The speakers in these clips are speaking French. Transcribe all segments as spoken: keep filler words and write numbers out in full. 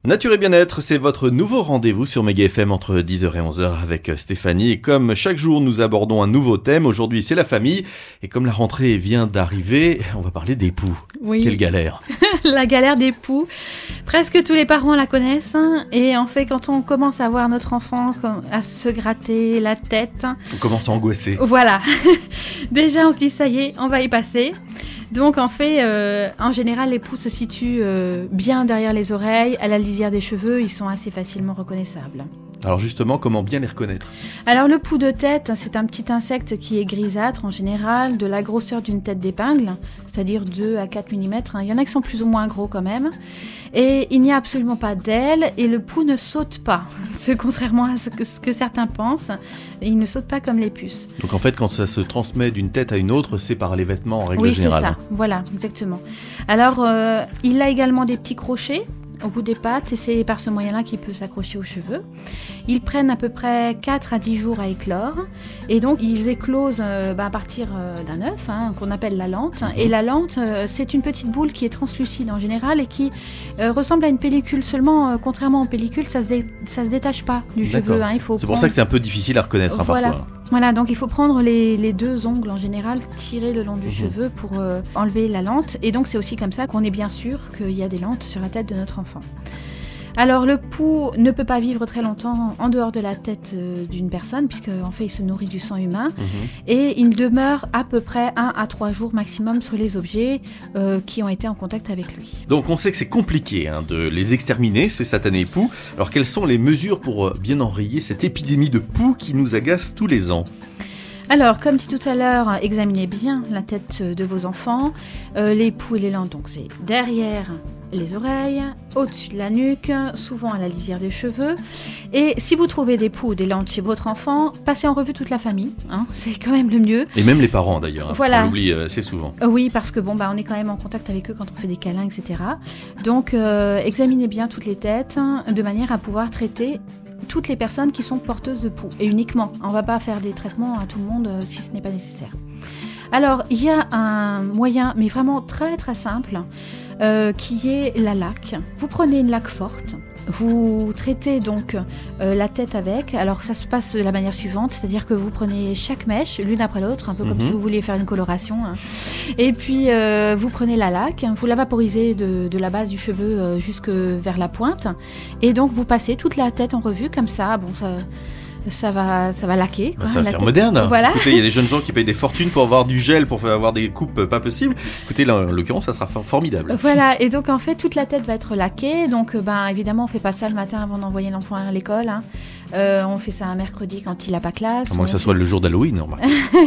Nature et bien-être, c'est votre nouveau rendez-vous sur Méga F M entre dix heures et onze heures avec Stéphanie. Et comme chaque jour, nous abordons un nouveau thème. Aujourd'hui, c'est la famille. Et comme la rentrée vient d'arriver, on va parler des poux. Oui. Quelle galère. La galère des poux. Presque tous les parents la connaissent. Et en fait, quand on commence à voir notre enfant à se gratter la tête... On commence à angoisser. Voilà. Déjà, on se dit, ça y est, on va y passer. Donc en fait, euh, en général, les poux se situent euh, bien derrière les oreilles, à la lisière des cheveux, ils sont assez facilement reconnaissables. Alors justement, comment bien les reconnaître ? Alors le poux de tête, c'est un petit insecte qui est grisâtre en général, de la grosseur d'une tête d'épingle, c'est-à-dire deux à quatre millimètres. Il y en a qui sont plus ou moins gros quand même. Et il n'y a absolument pas d'ailes et le poux ne saute pas. C'est contrairement à ce que, ce que certains pensent, il ne saute pas comme les puces. Donc en fait, quand ça se transmet d'une tête à une autre, c'est par les vêtements en règle oui, générale. Oui, c'est ça. Voilà, exactement. Alors, euh, il a également des petits crochets au bout des pattes et c'est par ce moyen-là qu'il peut s'accrocher aux cheveux. Ils prennent à peu près quatre à dix jours à éclore et donc ils éclosent euh, bah, à partir euh, d'un œuf hein, qu'on appelle la lente. Mmh. Et la lente, euh, c'est une petite boule qui est translucide en général et qui euh, ressemble à une pellicule. Seulement, euh, contrairement aux pellicules, ça se, dé- ça se détache pas du cheveu. Hein, il faut c'est prendre... pour ça que c'est un peu difficile à reconnaître hein, voilà. parfois. Voilà, donc il faut prendre les, les deux ongles en général, tirer le long du mmh. cheveu pour euh, enlever la lente. Et donc c'est aussi comme ça qu'on est bien sûr qu'il y a des lentes sur la tête de notre enfant. Alors le poux ne peut pas vivre très longtemps en dehors de la tête euh, d'une personne puisque en fait il se nourrit du sang humain mmh. et il demeure à peu près un à trois jours maximum sur les objets euh, qui ont été en contact avec lui. Donc on sait que c'est compliqué hein, de les exterminer, ces satanés poux. Alors quelles sont les mesures pour bien enrayer cette épidémie de poux qui nous agace tous les ans ? Alors, comme dit tout à l'heure, examinez bien la tête de vos enfants. Euh, les poux et les lentes, donc c'est derrière les oreilles, au-dessus de la nuque, souvent à la lisière des cheveux. Et si vous trouvez des poux ou des lentes chez votre enfant, passez en revue toute la famille. Hein, c'est quand même le mieux. Et même les parents d'ailleurs, hein, voilà. Parce qu'on l'oublie assez souvent. Euh, oui, parce que bon, bah, on est quand même en contact avec eux quand on fait des câlins, et cetera. Donc, euh, examinez bien toutes les têtes de manière à pouvoir traiter toutes les personnes qui sont porteuses de poux, et uniquement. On ne va pas faire des traitements à tout le monde euh, si ce n'est pas nécessaire. Alors, il y a un moyen, mais vraiment très très simple, euh, qui est la laque. Vous prenez une laque forte, vous traitez donc euh, la tête avec. Alors ça se passe de la manière suivante, c'est-à-dire que vous prenez chaque mèche l'une après l'autre, un peu comme mm-hmm. si vous vouliez faire une coloration. Hein. Et puis euh, vous prenez la laque, vous la vaporisez de, de la base du cheveu euh, jusque vers la pointe, et donc vous passez toute la tête en revue comme ça. Bon, ça. Ça va, ça va laquer. Quoi, bah, ça va la faire tête. moderne. Voilà. Écoutez, il y a des jeunes gens qui payent des fortunes pour avoir du gel, pour avoir des coupes pas possibles. Écoutez, là, en l'occurrence, ça sera formidable. Voilà, et donc en fait, toute la tête va être laquée. Donc, ben, évidemment, on fait pas ça le matin avant d'envoyer l'enfant à l'école. Hein. Euh, on fait ça un mercredi quand il n'a pas classe. À moins que ça soit le jour d'Halloween, normal.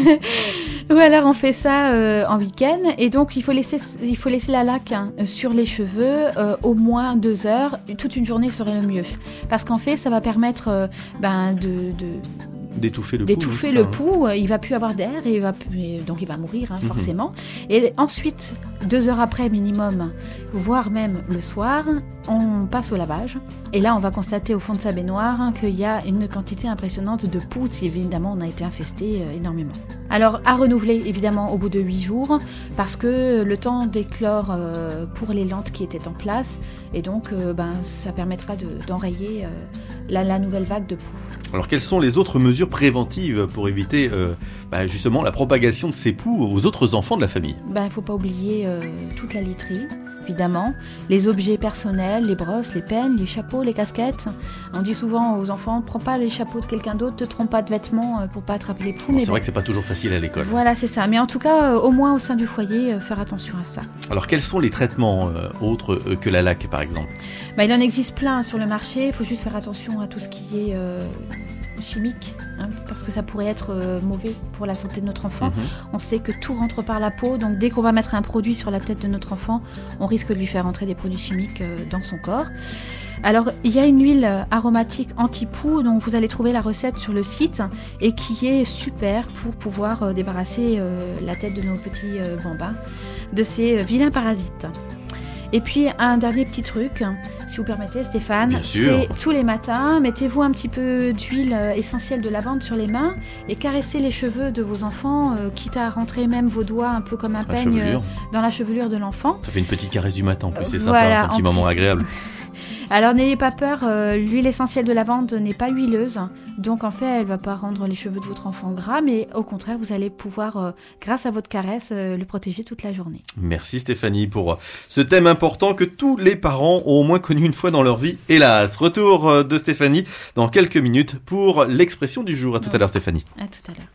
Ou alors on fait ça euh, en week-end. Et donc il faut laisser, il faut laisser la laque hein, sur les cheveux euh, au moins deux heures. Toute une journée serait le mieux. Parce qu'en fait, ça va permettre euh, ben, de... de d'étouffer le d'étouffer poux. le ça, poux, hein. Il va plus avoir d'air et il va et donc il va mourir hein, forcément. Mm-hmm. Et ensuite, deux heures après minimum, voire même le soir, on passe au lavage. Et là, on va constater au fond de sa baignoire hein, qu'il y a une quantité impressionnante de poux si évidemment on a été infesté euh, énormément. Alors à renouveler évidemment au bout de huit jours parce que le temps d'éclore euh, pour les lentes qui étaient en place et donc euh, ben, ça permettra de, d'enrayer euh, la, la nouvelle vague de poux. Alors quelles sont les autres mesures préventives pour éviter euh, bah, justement la propagation de ces poux aux autres enfants de la famille ? Ben, il ne faut pas oublier euh, toute la literie, évidemment, les objets personnels, les brosses, les peignes, les chapeaux, les casquettes. On dit souvent aux enfants, prends pas les chapeaux de quelqu'un d'autre, te trompe pas de vêtements euh, pour pas attraper les poux. Bon, mais c'est bon. vrai que c'est pas toujours facile à l'école. Voilà, c'est ça. Mais en tout cas, euh, au moins au sein du foyer, euh, faire attention à ça. Alors quels sont les traitements euh, autres euh, que la laque par exemple ? Ben, il en existe plein sur le marché, il faut juste faire attention à tout ce qui est... Euh, chimique, hein, parce que ça pourrait être euh, mauvais pour la santé de notre enfant. Mmh. On sait que tout rentre par la peau, donc dès qu'on va mettre un produit sur la tête de notre enfant, on risque de lui faire entrer des produits chimiques euh, dans son corps. Alors, il y a une huile aromatique anti-poux dont vous allez trouver la recette sur le site et qui est super pour pouvoir euh, débarrasser euh, la tête de nos petits euh, bambins de ces euh, vilains parasites. Et puis un dernier petit truc, si vous permettez Stéphane, Bien sûr. C'est tous les matins, mettez-vous un petit peu d'huile essentielle de lavande sur les mains et caressez les cheveux de vos enfants, euh, quitte à rentrer même vos doigts un peu comme un La peigne chevelure. dans la chevelure de l'enfant. Ça fait une petite caresse du matin en plus, c'est Voilà, sympa, un petit moment plus. agréable. Alors n'ayez pas peur, euh, l'huile essentielle de lavande n'est pas huileuse, donc en fait elle ne va pas rendre les cheveux de votre enfant gras, mais au contraire vous allez pouvoir, euh, grâce à votre caresse, euh, le protéger toute la journée. Merci Stéphanie pour ce thème important que tous les parents ont au moins connu une fois dans leur vie, hélas. Retour de Stéphanie dans quelques minutes pour l'expression du jour. À tout à l'heure Stéphanie. À tout à l'heure.